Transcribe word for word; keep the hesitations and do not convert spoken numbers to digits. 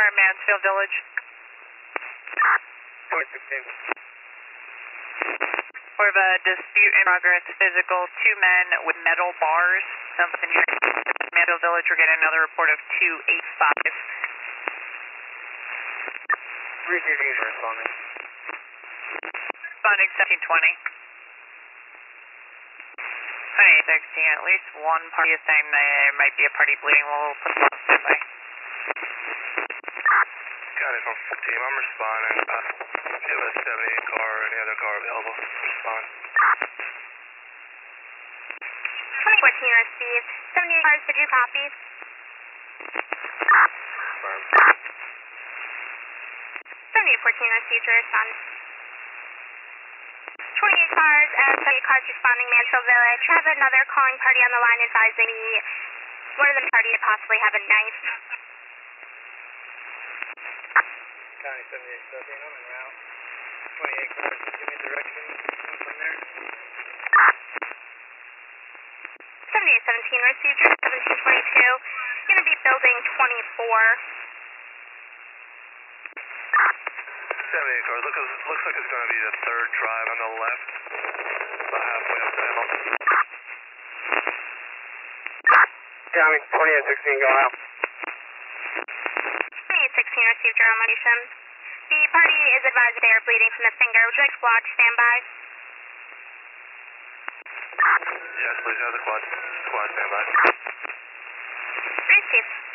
car, Mansfield Village. twenty sixteen. We have a dispute in progress, physical, two men with metal bars. Something here in Mansfield Village, we're getting another report of two eight five. Receiving and responding. Responding seventeen twenty. twenty-eight sixteen, at least one party is saying there might be a party bleeding. We'll put them on standby. Got it from team, I'm responding. Uh, do you have a seventy-eight car or any other car available? Respond. twenty fourteen received. seventy-eight cars, did you copy? Confirm. seventy-eight fourteen received, your respond. twenty-eight cars and seventy-eight cars responding, Mansfield Village. Have another calling party on the line advising me one of the party to possibly have a knife. County seventy-eight thirteen, I'm en route. twenty-eight cars, give me direction from there. seventy-eight seventeen received, your seventeen twenty-two. Going to be building twenty-four. seventy-eight cars, looks, looks like it's going to be the third drive on the left. About halfway up the hill. County twenty-eight sixteen, go out. twenty-eight sixteen received your own location. The party is advised they are bleeding from the finger. Would you like squad to stand by? Yes, please have the quad, squad stand by. Received.